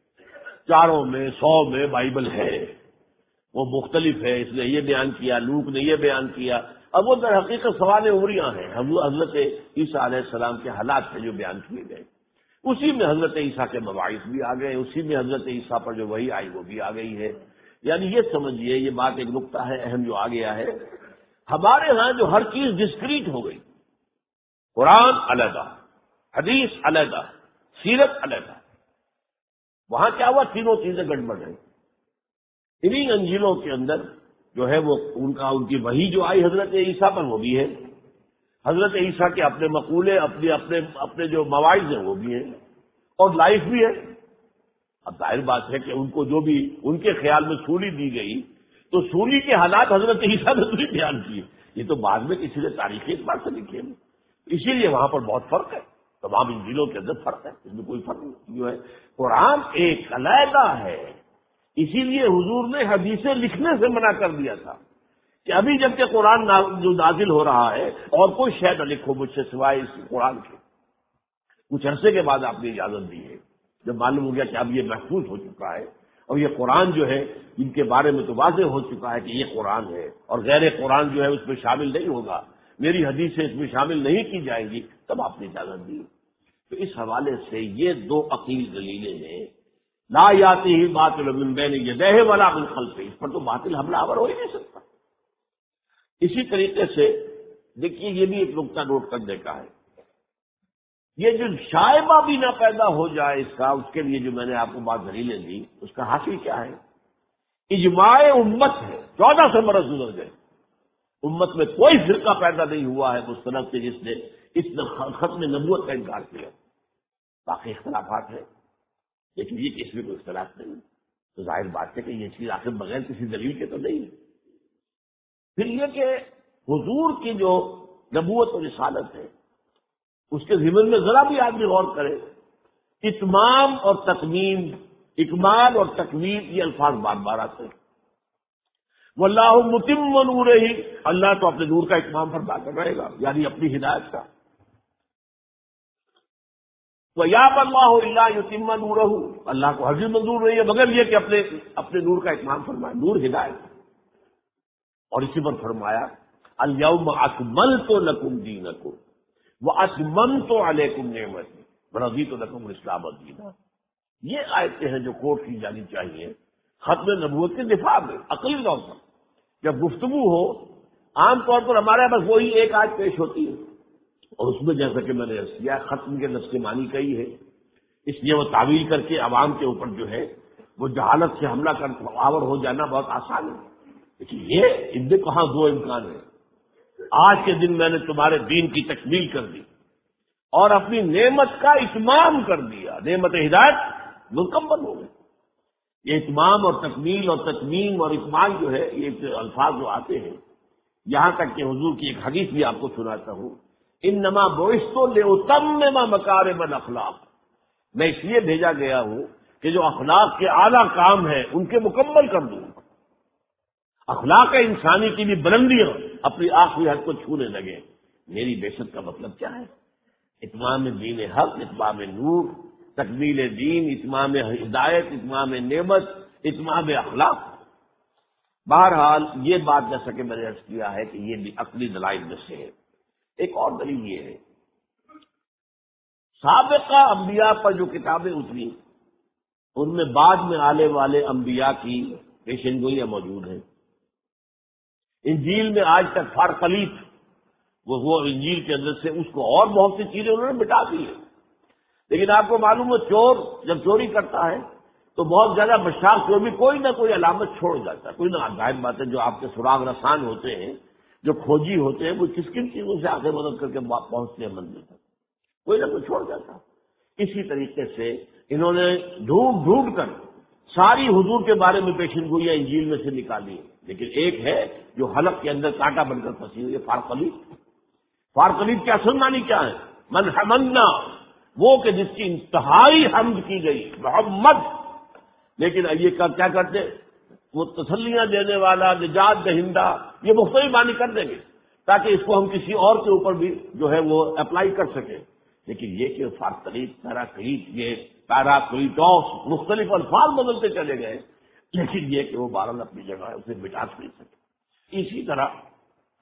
4 میں 100 میں بائبل ہے، وہ مختلف ہے، اس نے یہ بیان کیا، لوک نے یہ بیان کیا، اب وہ در حقیقت سوال عمریاں ہیں، حضرت عیسیٰ علیہ السلام کے حالات سے جو بیان کیے گئے، اسی میں حضرت عیسیٰ کے مواعظ بھی آ گئے، اسی میں حضرت عیسیٰ پر جو وحی آئی وہ بھی آ گئی ہے. یعنی یہ سمجھیے، یہ بات ایک نقطہ ہے اہم جو آ گیا ہے. ہمارے ہاں جو ہر چیز ڈسکریٹ ہو گئی، قرآن علیحدہ، حدیث علیحدہ، سیرت علیحدہ، وہاں کیا ہوا؟ تینوں چیزیں گڑبڑ ہیں. انہی انجیلوں کے اندر جو ہے وہ ان کی وحی جو آئی حضرت عیسیٰ پر وہ بھی ہے، حضرت عیسیٰ کے اپنے مقولے، اپنے جو مواعظ ہیں وہ بھی ہیں، اور لائف بھی ہے. اب ظاہر بات ہے کہ ان کو جو بھی ان کے خیال میں سولی دی گئی، تو سولی کے حالات حضرت عیسیٰ نے بھی بیان کیے. یہ تو بعد میں کسی نے تاریخی اعتبار سے لکھے ہیں، اسی لیے وہاں پر بہت فرق ہے. تمام انجیلوں کے اندر فرق ہے، اس میں کوئی فرق نہیں. جو ہے قرآن ایک علیحدہ ہے. اسی لیے حضور نے حدیثیں لکھنے سے منع کر دیا تھا کہ ابھی جب کہ قرآن جو نازل ہو رہا ہے اور کوئی شے نہ لکھو مجھ سے سوائے اس قرآن کے. کچھ عرصے کے بعد آپ نے اجازت دی ہے، جب معلوم ہو گیا کہ اب یہ محفوظ ہو چکا ہے اور یہ قرآن جو ہے ان کے بارے میں تو واضح ہو چکا ہے کہ یہ قرآن ہے اور غیر قرآن جو ہے اس میں شامل نہیں ہوگا، میری حدیثیں اس میں شامل نہیں کی جائیں گی، تب آپ نے اجازت دی. تو اس حوالے سے یہ دو عقیل دلیلیں ہیں. لا یاتیہ باطل من بین یدیہ ولا من خلفہ، اس پر تو باطل حملہ آور ہو ہی نہیں سکتا. اسی طریقے سے دیکھیے، یہ بھی ایک نقطہ نوٹ کرنے کا ہے. یہ جو شائبہ بھی نہ پیدا ہو جائے اس کا، اس کے لیے جو میں نے آپ کو بات دلیلیں دی، اس کا حاصل کیا ہے؟ اجماع امت ہے. 1400 برس گزر گئے، امت میں کوئی فرقہ پیدا نہیں ہوا ہے مستند سے جس نے اس ختم نبوت کا انکار کیا. باقی اختلافات ہیں، لیکن یہ کہ اس میں کوئی اختلاف نہیں. تو ظاہر بات ہے کہ یہ چیز آخر بغیر کسی دلیل کے تو نہیں ہے. پھر یہ کہ حضور کی جو نبوت اور رسالت ہے، اس کے ضمن میں ذرا بھی آدمی غور کرے، اتمام اور تکمیل، اکمال اور تکمیل، یہ الفاظ بار بار آتے ہیں. واللہ متم نورہ، اللہ تو اپنے نور کا اتمام فرما کر رہے گا، یعنی اپنی ہدایت کا. وَيَأْبَى اللَّهُ إِلَّا يُتِمَّ نُورَهُ، اللہ کو ہرگز منظور نہیں ہے مگر یہ کہ اپنے نور کا اتمام فرمائے. نور ہدایت. اور اسی پر فرمایا اليوم اکملت لکم دینکم واتممت علیکم نعمتی ورضیت لکم الاسلام دینا. یہ آیتیں ہیں جو کوٹ کی جانی چاہیے ختم نبوت کے دفاع میں. عقلی طور پر جب گفتگو ہو، عام طور پر ہمارے پاس وہی ایک آیت پیش ہوتی ہے، اور اس میں جیسا کہ میں نے عرض کیا ختم کے لفظ کے معنی کہی ہے، اس لیے وہ تعویل کر کے عوام کے اوپر جو ہے وہ جہالت سے حملہ کر آور ہو جانا بہت آسان ہے. لیکن یہ ان میں کہاں دو امکان ہے. آج کے دن میں نے تمہارے دین کی تکمیل کر دی اور اپنی نعمت کا اتمام کر دیا، نعمت ہدایت مکمل ہو گئی. یہ اتمام اور تکمیل اور تتمیم اور اکمال جو ہے، یہ الفاظ جو آتے ہیں، یہاں تک کہ حضور کی ایک حدیث بھی آپ کو سناتا ہوں، انما بعثت لاتمم مکارم الاخلاق، میں اس لیے بھیجا گیا ہوں کہ جو اخلاق کے اعلیٰ کام ہیں ان کے مکمل کر دوں. اخلاق انسانی کی بھی بلندیاں اپنی آخری حد کو چھونے لگے. میری بعثت کا مطلب کیا ہے؟ اتمام دین حق، اتمام نور، تکمیل دین، اتمام ہدایت، اتمام نعمت، اتمام اخلاق. بہرحال یہ بات جیسا کہ میں نے عرض کیا ہے کہ یہ بھی عقلی دلائل میں سے ہے. ایک اور دلیل یہ ہے، سابقہ انبیاء پر جو کتابیں اتری ان میں بعد میں آنے والے انبیاء کی پیشن گوئیاں موجود ہیں. انجیل میں آج تک فارقلیط، وہ انجیل کے اندر سے اس کو اور بہت سی چیزیں انہوں نے مٹا دی ہیں. لیکن آپ کو معلوم ہے چور جب چوری کرتا ہے تو بہت زیادہ مشاق چور بھی کوئی نہ کوئی علامت چھوڑ جاتا ہے. کوئی نہ ظاہر بات ہے جو آپ کے سراغ رسان ہوتے ہیں، جو کھوجی ہوتے ہیں، وہ کس کن چیزوں سے آگے مدد کر کے پہنچتے ہیں منزل تک، کوئی نہ کوئی چھوڑ جاتا. اسی طریقے سے انہوں نے ڈھونڈ ڈھونڈ کر ساری حضور کے بارے میں پیشن گوئیاں انجیل میں سے نکالی. لیکن ایک ہے جو حلق کے اندر کانٹا بن کر پھنسی ہوئی ہے، فارقلیط. فارقلیط کیا سنانی کیا ہے؟ من حمدنا، وہ کہ جس کی انتہائی حمد کی گئی، محمد. لیکن یہ کیا کرتے؟ وہ تسلیاں دینے والا، نجات دہندہ، یہ مختلف معنی کر دیں گے تاکہ اس کو ہم کسی اور کے اوپر بھی جو ہے وہ اپلائی کر سکیں. لیکن یہ کہ فارقلیط، پیراکلیط، یہ پیراکلیٹوس، مختلف الفاظ بدلتے چلے گئے، لیکن یہ کہ وہ بہرحال اپنی جگہ ہے، اسے مٹا نہیں سکے. اسی طرح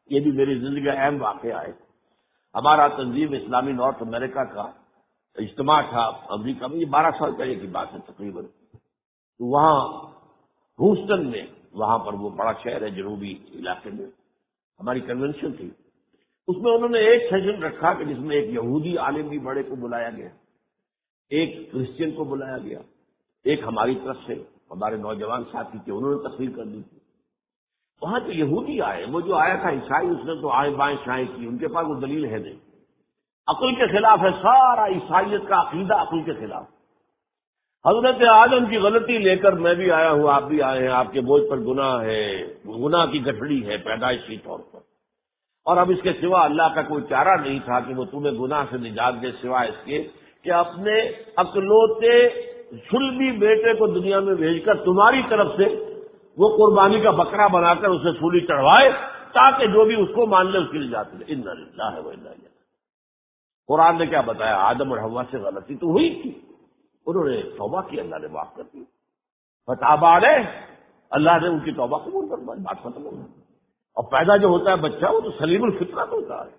یہ بھی میری زندگی کا اہم واقعہ ہے. ہمارا تنظیم اسلامی نارتھ امریکہ کا اجتماع تھا امریکہ میں، یہ 12 سال پہلے کی بات ہے تقریباً. تو وہاں ہیوسٹن میں، وہاں پر وہ بڑا شہر ہے جنوبی علاقے میں، ہماری کنونشن تھی. اس میں انہوں نے ایک سیشن رکھا کہ جس میں ایک یہودی عالم بھی بڑے کو بلایا گیا، ایک کرسچن کو بلایا گیا، ایک ہماری طرف سے ہمارے نوجوان ساتھی تھے، انہوں نے تقریر کر دی تھی. وہاں جو یہودی آئے، وہ جو آیا تھا عیسائی، اس نے تو آئیں بائیں شائیں کی، ان کے پاس وہ دلیل ہے نہیں، عقل کے خلاف ہے سارا عیسائیت کا عقیدہ، عقل کے خلاف. حضرت آدم کی غلطی لے کر میں بھی آیا ہوں، آپ بھی آئے ہیں، آپ کے بوجھ پر گناہ ہے، گناہ کی گٹھڑی ہے پیدائشی طور پر، اور اب اس کے سوا اللہ کا کوئی چارہ نہیں تھا کہ وہ تمہیں گناہ سے نجات دے سوائے اس کے کہ اپنے اکلوتے سلبی بیٹے کو دنیا میں بھیج کر تمہاری طرف سے وہ قربانی کا بکرا بنا کر اسے سولی چڑھوائے تاکہ جو بھی اس کو مان لے اس کی نجات ملے. انا للہ و انا الیہ. قرآن نے کیا بتایا؟ آدم اور حوا سے غلطی تو ہوئی تھی، انہوں نے توبہ کی، اللہ نے معاف کر دی. فتاب علیہ، اللہ نے ان کی توبہ قبول کر لی، بات ختم ہو گئی. اور پیدا جو ہوتا ہے بچہ وہ تو سلیم الفطرت ہوتا ہے.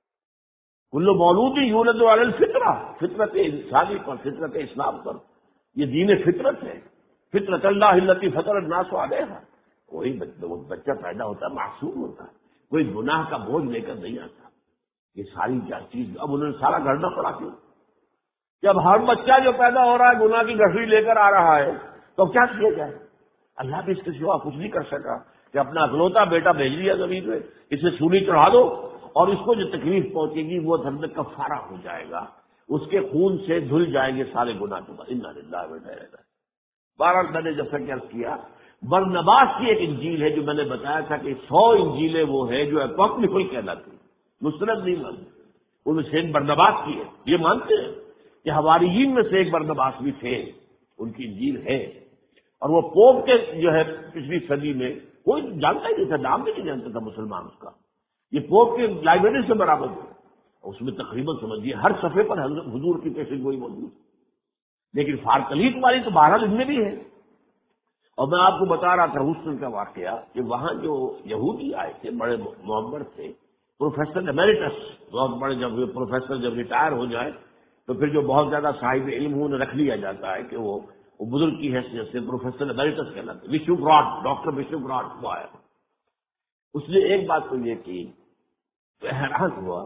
کل مولود یولد علی الفطرہ، فطرت انسانی پر، فطرت اسلام پر، یہ دین فطرت ہے. فطرت اللہ التی فطر الناس علیہا. کوئی بچہ پیدا ہوتا ہے معصوم ہوتا ہے، کوئی گناہ کا بوجھ لے کر نہیں آتا. یہ ساری کیا چیز اب انہوں نے سارا گھڑنا پڑا. کیوں؟ جب ہر بچہ جو پیدا ہو رہا ہے گناہ کی گٹھڑی لے کر آ رہا ہے تو کیا کیا جائے؟ اللہ بھی اس کے سوا کچھ نہیں کر سکا کہ اپنا اکلوتا بیٹا بھیج دیا زمین میں، اسے سولی چڑھا دو اور اس کو جو تکلیف پہنچے گی وہ دھرم کفارہ ہو جائے گا، اس کے خون سے دھل جائیں گے سارے گناہ کے بعد. انا للہ و انا الیہ راجعون. بہرحال میں نے جیسا کہ عرض کیا، برنباس کی ایک انجیل ہے جو میں نے بتایا تھا کہ 100 انجیلیں وہ ہیں جو اپوکریفل کہلاتی، مستند نہیں مانتے. ان میں سے ایک برنباس کی ہے، یہ مانتے ہیں کہ حواریین میں سے ایک برنباس بھی تھے، ان کی انجیل ہے. اور وہ پوپ کے جو ہے پچھلی صدی میں کوئی جانتا ہی نہیں تھا، نام بھی نہیں جانتا تھا مسلمان اس کا. یہ پوپ کی لائبریری سے برابر ہے. اس میں تقریباً سمجھیے ہر صفحے پر حضور کی پیشن گوئی موجود ہے. لیکن فارکلیت والی تو بہرحال ان میں بھی ہے. اور میں آپ کو بتا رہا تھا ہیوسٹن کا واقعہ کہ وہاں جو یہودی آئے تھے بڑے معمر تھے، پروفیسر ایمیریٹس، بہت بڑے، جب پروفیسر جب ریٹائر ہو جائے تو پھر جو بہت زیادہ صاحب علم ہو انہیں رکھ لیا جاتا ہے کہ وہ بزرگ کی حیثیت سے پروفیسر ایمیریٹس کہلاتے. وشو براڈ، ڈاکٹر وشو براڈ وہ آیا. اس نے ایک بات تو یہ کی، حیران ہوا،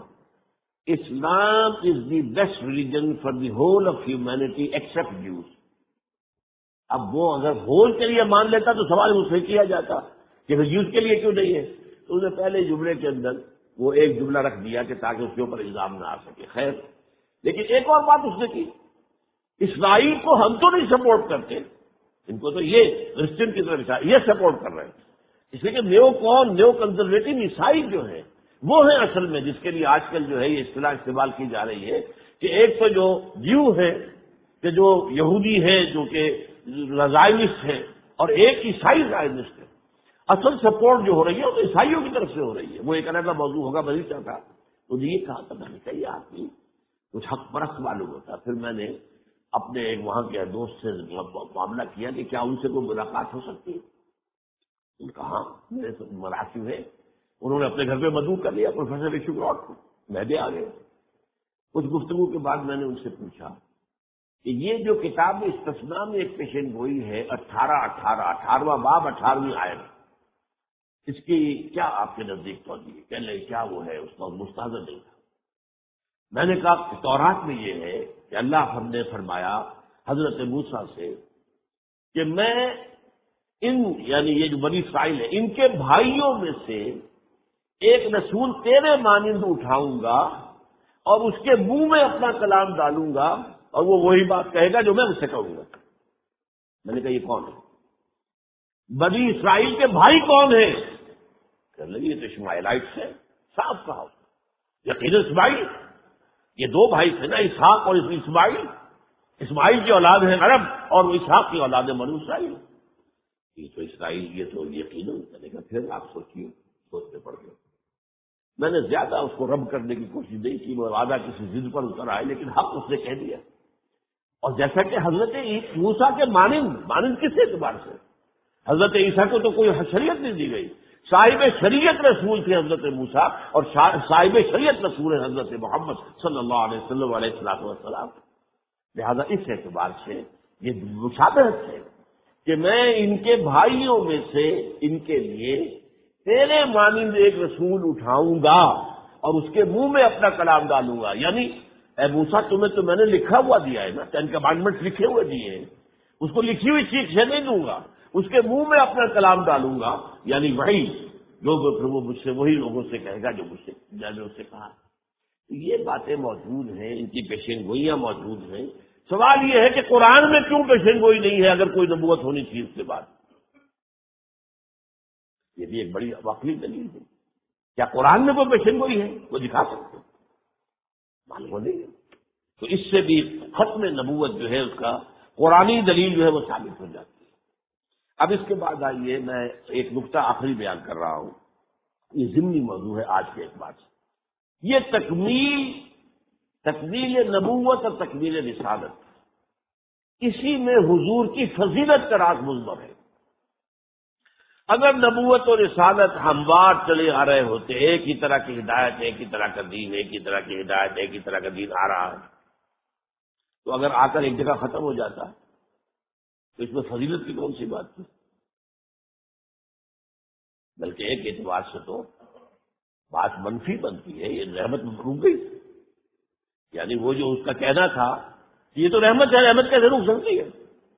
Islam is the best religion for the whole of humanity except Jews. اب وہ اگر ہول کے لیے مان لیتا تو سوال مجھ سے کیا جاتا کہ جیوز کے لیے کیوں نہیں ہے. تو انہوں نے پہلے جملے کے اندر وہ ایک جملہ رکھ دیا کہ تاکہ اس کے اوپر الزام نہ آ سکے. خیر، لیکن ایک اور بات اس نے کی، اسرائیل کو ہم تو نہیں سپورٹ کرتے، ان کو تو یہ کرسچن کی طرف یہ سپورٹ کر رہے ہیں. اس لیے کہ نیو کنزرویٹو عیسائی جو ہیں وہ ہیں اصل میں جس کے لیے آج کل جو ہے یہ اصطلاح استعمال کی جا رہی ہے کہ ایک تو جو جیو ہے کہ جو یہودی ہے جو کہ زائنسٹ ہے، اور ایک عیسائی زائنسٹ ہے. اصل سپورٹ جو ہو رہی ہے وہ عیسائیوں کی طرف سے ہو رہی ہے. وہ ایک علیحدہ موضوع ہوگا، میں نہیں چاہتا. تو یہ کہا تھا میں نے کہا یہ آدمی کچھ حق پرست معلوم ہوتا. پھر میں نے اپنے ایک وہاں کے دوست سے معاملہ کیا کہ کیا ان سے کوئی ملاقات ہو سکتی ہے. ان کا ہاں میرے مراسم ہے. انہوں نے اپنے گھر پہ مدعو کر لیا پروفیسر وشو براڈ کو. میں بھی آ گیا. کچھ گفتگو کے بعد میں نے ان سے پوچھا کہ یہ جو کتاب استثناء میں ایک پیشن گوئی ہے 18واں باب 18ویں آیت، اس کی کیا آپ کے نزدیک توجہ ہے؟ کہنے لگے کیا وہ ہے؟ اس کا مستحضر نہیں تھا. میں نے کہا کہ تورات میں یہ ہے کہ اللہ ہم نے فرمایا حضرت موسیٰ سے کہ میں یعنی یہ جو بنی اسرائیل ہے ان کے بھائیوں میں سے ایک رسول تیرے مانند اٹھاؤں گا اور اس کے منہ میں اپنا کلام ڈالوں گا اور وہ وہی بات کہے گا جو میں اس سے کہوں گا. میں نے کہا یہ کون ہے؟ بنی اسرائیل کے بھائی کون ہیں؟ کہنے لگے یہ تو اسماعیلائٹس ہے. صاف کہا یقین اسماعیل، یہ دو بھائی تھے نا، اسحاق اور اسماعیل. اسماعیل کی اولاد ہے عرب اور اسحاق کی اولاد ہے بنو اسرائیل. یہ تو اسرائیل، یہ تو یقین. میں نے کہا پھر آپ سوچیے، سوچنے پڑ گئے. میں نے زیادہ اس کو رب کرنے کی کوشش نہیں کی، وہ وعدہ کسی ضد پر اتر آئے، لیکن حق اس نے کہہ دیا. اور جیسا کہ حضرت موسیٰ کے مانند کس اعتبار سے؟ حضرت عیسیٰ کو تو کوئی شریعت نہیں دی گئی. صاحب شریعت رسول تھے حضرت موسیٰ اور صاحب شریعت رسول حضرت محمد صلی اللہ علیہ وسلم علیہ السلام. لہذا اس اعتبار سے یہ مشابہت ہے کہ میں ان کے بھائیوں میں سے ان کے لیے تیرے مانند ایک رسول اٹھاؤں گا اور اس کے منہ میں اپنا کلام ڈالوں گا. یعنی اے موسیٰ تمہیں تو میں نے لکھا ہوا دیا ہے نا، 10 کمانڈمنٹس لکھے ہوئے دیے ہیں، اس کو لکھی ہوئی چیز سے نہیں دوں گا، اس کے منہ میں اپنا کلام ڈالوں گا. یعنی وہی جو پھر وہ مجھ سے وہی لوگوں سے کہے گا جو مجھ سے میں نے اس سے کہا. یہ باتیں موجود ہیں، ان کی پیشین گوئیاں موجود ہیں. سوال یہ ہے کہ قرآن میں کیوں پیشین گوئی نہیں ہے اگر کوئی نبوت ہونی چاہیے اس کے بعد؟ یہ بھی ایک بڑی عقلی دلیل ہے. کیا قرآن میں کوئی پیشین گوئی ہے؟ وہ دکھا سکتے معلوم نہیں ہے. تو اس سے بھی ختم نبوت جو ہے اس کا قرآنی دلیل جو ہے وہ ثابت ہو جاتی ہے. اب اس کے بعد آئیے میں ایک نقطہ آخری بیان کر رہا ہوں. یہ ضمنی موضوع ہے آج کے اعتبار سے. یہ تکمیل نبوت اور تکمیل رسالت، اسی میں حضور کی فضیلت کا راز مضمر ہے. اگر نبوت اور رسالت ہموار چلے آ رہے ہوتے، ایک ہی طرح کی ہدایت، ایک ہی طرح کا دین، ایک ہی طرح کی ہدایت، ایک ہی طرح کا دین آ رہا ہے، تو اگر آ کر ایک جگہ ختم ہو جاتا تو اس میں فضیلت کی کون سی بات تھی؟ بلکہ ایک اعتبار سے تو بات منفی بنتی ہے. یہ رحمت رک گئی. یعنی وہ جو اس کا کہنا تھا کہ یہ تو رحمت ہے، رحمت کیسے رک سکتی ہے؟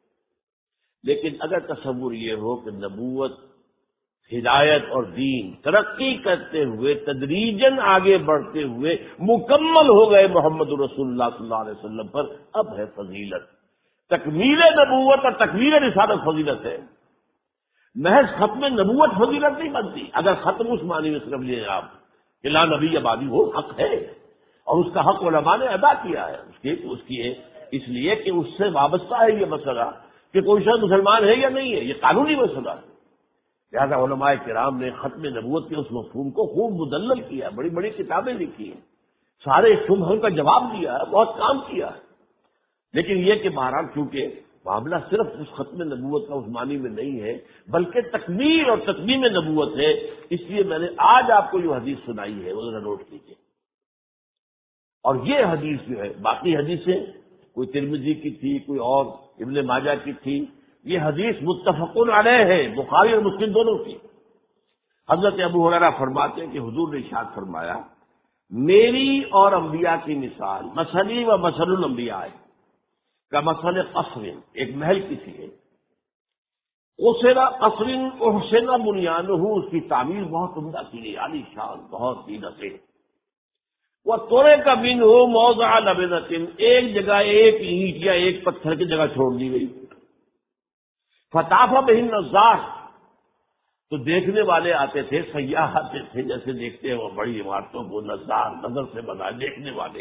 لیکن اگر تصور یہ ہو کہ نبوت، ہدایت اور دین ترقی کرتے ہوئے تدریجاً آگے بڑھتے ہوئے مکمل ہو گئے محمد رسول اللہ صلی اللہ علیہ وسلم پر، اب ہے فضیلت. تکمیل نبوت اور تکمیل رسالت فضیلت ہے. محض ختم نبوت فضیلت نہیں بنتی. اگر ختم اس معنی میں صرف لیے آپ کہ لا نبی ابادی، وہ حق ہے اور اس کا حق علماء نے ادا کیا ہے. اس کی اس لیے کہ اس سے وابستہ ہے یہ مسئلہ کہ کوئی شخص مسلمان ہے یا نہیں ہے، یہ قانونی مسئلہ ہے. لہٰذا علماء کرام نے ختم نبوت کے اس مفہوم کو خوب مدلل کیا، بڑی بڑی کتابیں لکھی ہیں، سارے شبہوں کا جواب دیا ہے، بہت کام کیا ہے. لیکن یہ کہ بہرحال چونکہ معاملہ صرف اس ختم نبوت کا اس معنی میں نہیں ہے بلکہ تکمیل اور تتمیم نبوت ہے، اس لیے میں نے آج آپ کو جو حدیث سنائی ہے وہ ذرا نوٹ کیجیے. اور یہ حدیث جو ہے، باقی حدیثیں کوئی ترمذی کی تھی، کوئی اور ابن ماجہ کی تھی، یہ حدیث متفق علیہ ہے، بخاری اور مسلم دونوں کی. حضرت ابو ہریرہ فرماتے ہیں کہ حضور نے ارشاد فرمایا، میری اور انبیاء کی مثال مثلی و مثل الانبیاء ہے کا مثل قصر، ایک محل کسی ہے، قصر قصر احسن بنیانہ، اس کی تعمیر بہت عمدہ کی گئی، عالی شان، بہت ہی نصیح. وہ توڑے کا بن ہو موضع لبنۃ، ایک جگہ ایک اینٹ یا ایک پتھر کی جگہ چھوڑ دی گئی. فطاف بہ النظار، تو دیکھنے والے آتے تھے، سیاح آتے تھے، جیسے دیکھتے ہیں وہ بڑی عمارتوں کو، نظار نظر سے بنا دیکھنے والے.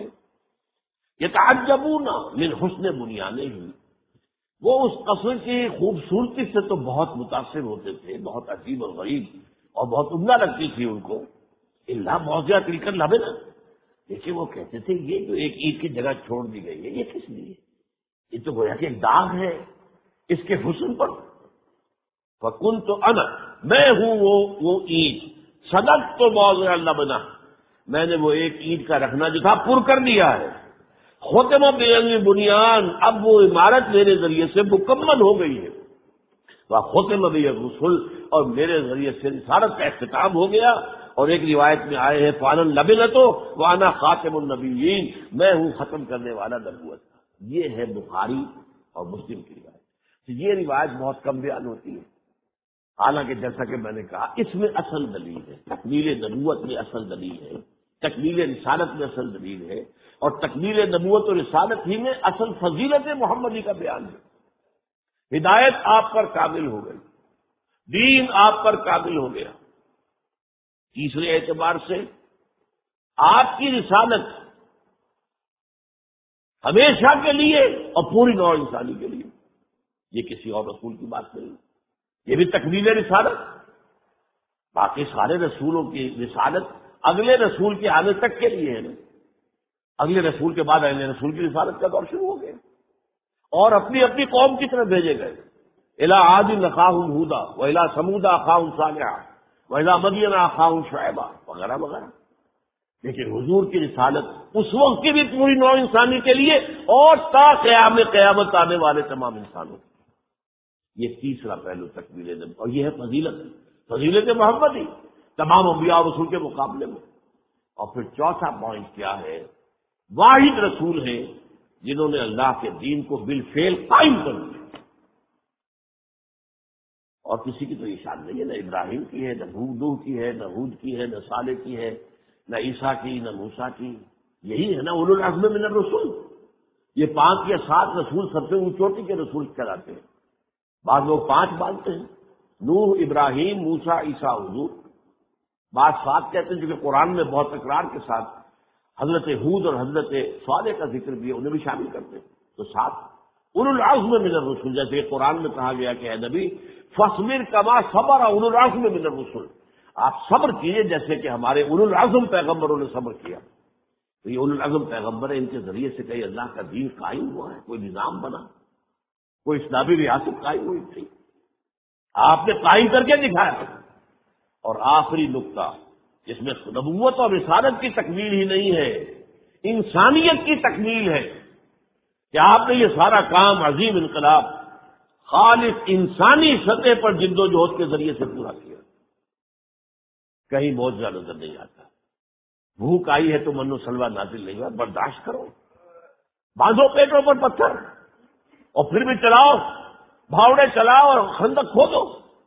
یتعجبون من حسن بنیانہ، وہ اس قصر کی خوبصورتی سے تو بہت متاثر ہوتے تھے، بہت عجیب اور غریب اور بہت عمدہ لگتی تھی ان کو. اللہ موضع تلک لبنہ، دیکھیے وہ کہتے تھے یہ جو ایک اینٹ کی جگہ چھوڑ دی گئی ہے یہ کس لیے؟ یہ تو گویا کہ ایک داغ ہے اس کے حسن پر. فکنت انا، میں ہوں وہ اینٹ، صدقت موضع لبنہ، میں نے وہ ایک اینٹ کا رکھنا جو تھا پر کر دیا ہے. ختم بنیان، اب وہ عمارت میرے ذریعے سے مکمل ہو گئی ہے. ختم بالرسل، اور میرے ذریعے سے رسالت کا اختتام ہو گیا. اور ایک روایت میں آئے ہیں فعلن لبنۃ وانا خاتم النبیین، میں ہوں ختم کرنے والا نبوت. یہ ہے بخاری اور مسلم کی روایت. تو یہ روایت بہت کم بیان ہوتی ہے، حالانکہ جیسا کہ میں نے کہا اس میں اصل دلیل ہے. تکمیل نبوت میں اصل دلیل ہے، تکمیل رسالت میں اصل دلیل ہے، اور تکمیل نبوت اور رسالت ہی میں اصل فضیلت محمدی کا بیان ہے. ہدایت آپ پر کامل ہو گئی، دین آپ پر کامل ہو گیا. تیسرے اعتبار سے آپ کی رسالت ہمیشہ کے لیے اور پوری نوع انسانی کے لیے، یہ کسی اور رسول کی بات نہیں، یہ بھی تکمیل رسالت. باقی سارے رسولوں کی رسالت اگلے رسول کے آنے تک کے لیے ہے نا. اگلے رسول کے بعد اگلے رسول کی رسالت کا دور شروع ہو گیا اور اپنی اپنی قوم کی طرف بھیجے گئے. الی عاد اخاہم ھودا والی ثمود اخاہم صالحا، وَإِذَا مَدْيَنَ أَخَاهُمْ شُعَيْبًا وغیرہ وغیرہ. لیکن حضور کی رسالت اس وقت کی بھی پوری نوع انسانی کے لیے اور تا قیامت آنے والے تمام انسانوں کے. یہ تیسرا پہلو تکمیل نبوت، اور یہ ہے فضیلت محمدی تمام انبیاء اور رسول کے مقابلے میں. اور پھر چوتھا پوائنٹ کیا ہے؟ واحد رسول ہیں جنہوں نے اللہ کے دین کو بالفعل قائم کر دیا. اور کسی کی تو یہ شان نہیں ہے، نہ ابراہیم کی ہے، نہ نوح کی ہے، نہ ہود کی ہے، نہ صالح کی ہے، نہ عیسیٰ کی، نہ موسیٰ کی. یہی ہے نا اولو العزم من الرسل. یہ 5 یا 7 رسول سب سے اونچوٹی کے رسول کہلاتے ہیں. بعض لوگ 5 مانتے ہیں، نوح، ابراہیم، موسیٰ، عیسیٰ، حضور. بعض 7 کہتے ہیں، جو کہ قرآن میں بہت تکرار کے ساتھ حضرت ہود اور حضرت صالح کا ذکر بھی ہے، انہیں بھی شامل کرتے ہیں. تو 7 اولو العزم من الرسل. جیسے قرآن میں کہا گیا کہ اے نبی فاصبر کما صبر اولو العزم من الرسل، آپ صبر کیجئے جیسے کہ ہمارے اولو العزم پیغمبروں نے صبر کیا. تو یہ اولو العزم پیغمبر ہیں، ان کے ذریعے سے کئی اللہ کا دین قائم ہوا ہے، کوئی نظام بنا، کوئی اسلامی ریاست قائم ہوئی تھی، آپ نے قائم کر کے دکھایا. اور آخری نقطہ جس میں نبوت اور رسالت کی تکمیل ہی نہیں ہے، انسانیت کی تکمیل ہے کہ آپ نے یہ سارا کام عظیم انقلاب خالص انسانی سطح پر جد و جہد کے ذریعے سے پورا کیا. کہیں معجزہ نظر نہیں آتا. بھوک آئی ہے تو من و سلوہ نازل نہیں ہوا، برداشت کرو، باندھو پیٹوں پر پتھر اور پھر بھی چلاؤ، بھاوڑے چلاؤ اور خندق کھودو.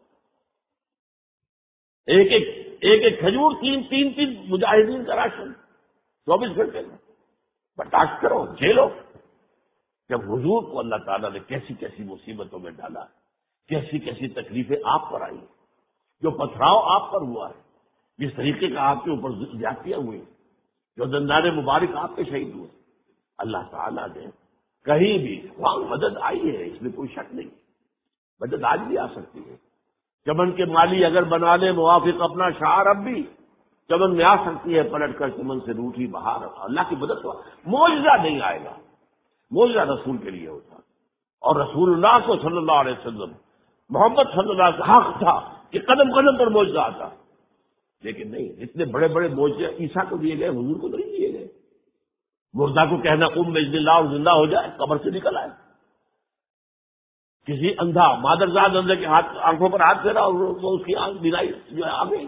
ایک کھجور 3 مجاہدین کا راشن 24 گھنٹے میں. برداشت کرو، جھیلو. جب حضور کو اللہ تعالیٰ نے کیسی کیسی مصیبتوں میں ڈالا، کیسی کیسی تکلیفیں آپ پر آئی، جو پتھراؤ آپ پر ہوا ہے، جس طریقے کا آپ کے اوپر زیادتیاں ہوئی، جو دندان مبارک آپ کے شہید ہوئے، اللہ تعالیٰ نے کہیں بھی وہاں مدد آئی ہے، اس میں کوئی شک نہیں. مدد آج بھی آ سکتی ہے. چمن کے مالی اگر بنا لے موافق اپنا شعار، اب بھی چمن میں آ سکتی ہے پلٹ کر چمن سے روٹھی بہار. اللہ کی مدد ہوا. معجزہ نہیں آئے گا، معجزہ رسول کے لیے ہوتا. اور رسول اللہ کو صلی اللہ علیہ وسلم محمد صلی اللہ علیہ وسلم حق تھا کہ قدم قدم پر معجزہ آتا. لیکن نہیں، اتنے بڑے بڑے معجزے عیسیٰ کو دیے گئے، حضور کو نہیں دیے گئے. مردہ کو کہنا قم بإذن اللہ اور زندہ ہو جائے، قبر سے نکل آئے. کسی اندھا مادرزاد اندھے کے آنکھوں پر ہاتھ پھیرا اور اس کی آنکھ بینائی جو ہے آ گئی.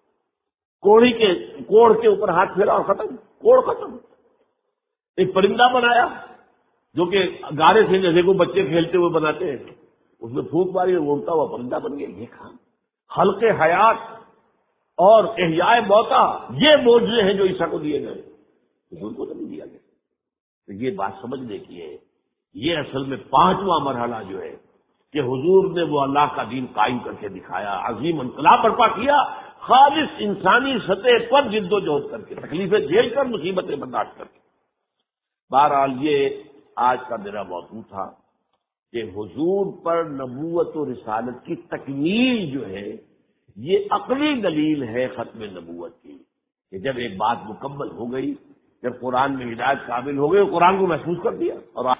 کوڑ کے اوپر ہاتھ پھیرا اور ختم، کوڑ ختم. ایک پرندہ بنایا جو کہ گارے سے جیسے کو بچے کھیلتے ہوئے بناتے ہیں، اس میں پھونک ماری اور اڑتا ہوا پرندہ بن گیا. یہ کام خلق حیات اور احیاء موتا، یہ معجزے ہیں جو عیسیٰ کو دیے گئے، حضور کو نہیں دیا گیا. تو یہ بات سمجھنے کی ہے. یہ اصل میں 5واں مرحلہ جو ہے کہ حضور نے وہ اللہ کا دین قائم کر کے دکھایا، عظیم انقلاب برپا کیا، خالص انسانی سطح پر جد و جہد کر کے، تکلیفیں جھیل کر، مصیبتیں برداشت کر کے. بہرحال یہ آج کا میرا موضوع تھا کہ حضور پر نبوت و رسالت کی تکمیل جو ہے یہ عقلی دلیل ہے ختم نبوت کی، کہ جب ایک بات مکمل ہو گئی، جب قرآن میں ہدایت کامل ہو گئی، قرآن کو محفوظ کر دیا. اور